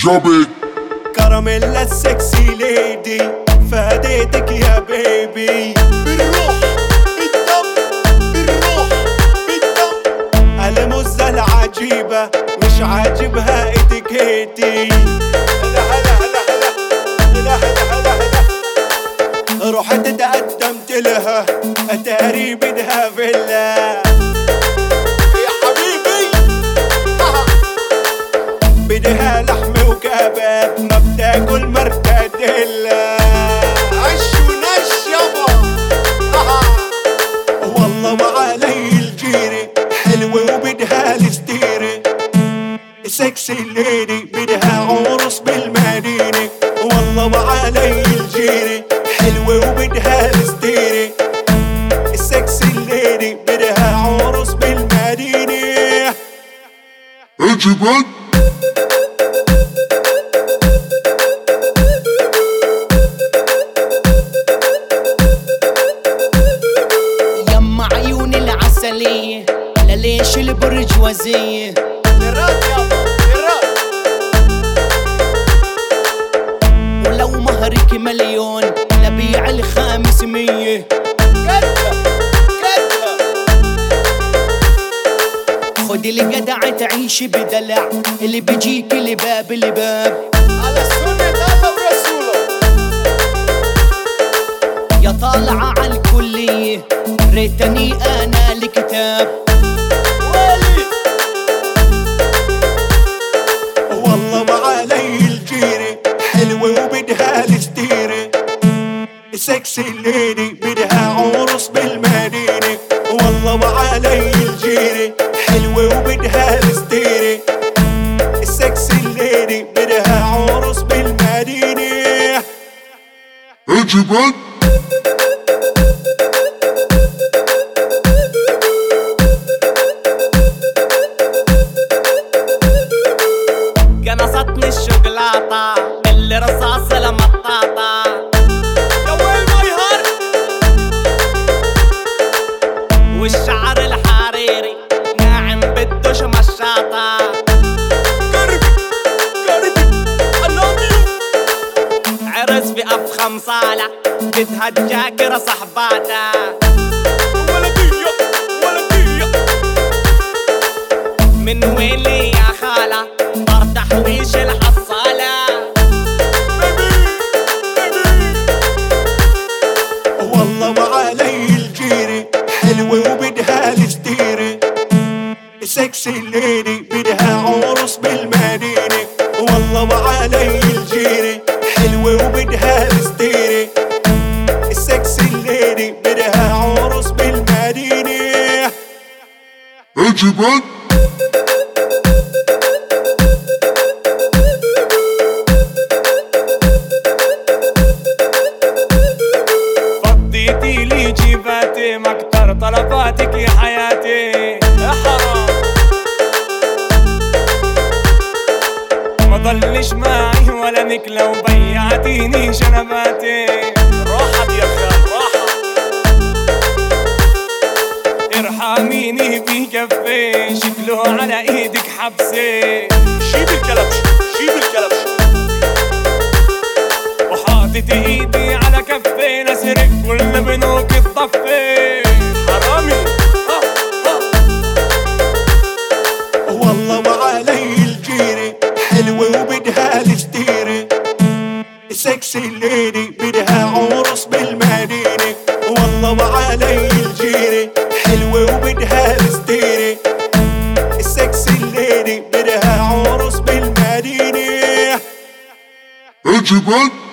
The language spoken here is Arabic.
جابت كراميلا السكسي ليدي فاديتك يا بيبي. بالروح بالدم بالروح بالدم المزة العجيبة مش عاجبها اتيكيتي. هلا هلا هلا هلا هلا هلا هلا رحت تقدمت لها اتاري بدها فيلا يا حبيبي. بدها لحمة وكباب ما بتاكل مرتديلا. عش ونش يابا والله وعلي الجيري حلوة وبدها الستيري. سكسي ليدي بدها عرس بالمدينة. والله وعلي الجيري حلوة وبدها الستيري. السكسي ليدي بدها عرس بالمدينة. اجبت يما عيون العسلية لليش البرجوازية. للرات يابا للرات. ولو مهرك مليون لبيع ال500. كدها كدها خدي الجدع تعيشي بدلع اللي بيجيك لباب لباب. على سنة الله ورسوله. يا طالعة عالكلية ريتني انا الكتاب. ولي والله وعلي الجيري حلوة وبدها الستيري. سكسي ليدي بدها عرس بالمدينة. والله وعلي الجيري حلوة وبدها الستيري. السكسي ليدي بدها عرس بالمدينة. اجبت قنصتني الشوكولاتة بالرصاص المطاطة. يا ويل ما يهر والشعر الحريري ناعم بدوش مشاطة. قربي قربي I love you. عرس في أفخم صالة بدها الجاكرة صحباتها. ولدية ولدية من وين لي يا خالة طار تحويش الحصالة. بيبي بيبي والله وعلي الجيري حلوة وبدها الستيري. سكسي ليدي بدها عرس بالمدينة. والله وعلي الجيري حلوة وبدها الستيري. السكسي ليدي بدها عرس بالمدينة. اجبت فضيتي لي جيباتي ما اكتر طلباتك يا حياتي. يا حرام ما ضلش معي ولا نكلة وبيعتيني شنباتي. راحت يا خال راحت. ارحميني بكفي شكله على ايدك حبسي. شيب الكلبش شيب الكلبش. وحاطط ايدي على كفي نسرق كل بنوك الطفي. حرامي والله وعلي الجيري حلوة وبدها الستيري. سكسي ليدي بدها عرس بالمدينة. والله وعلي الجيري حلوة وبدها الستيري. السكسي ليدي بدها عرس بالمدينة. اجبت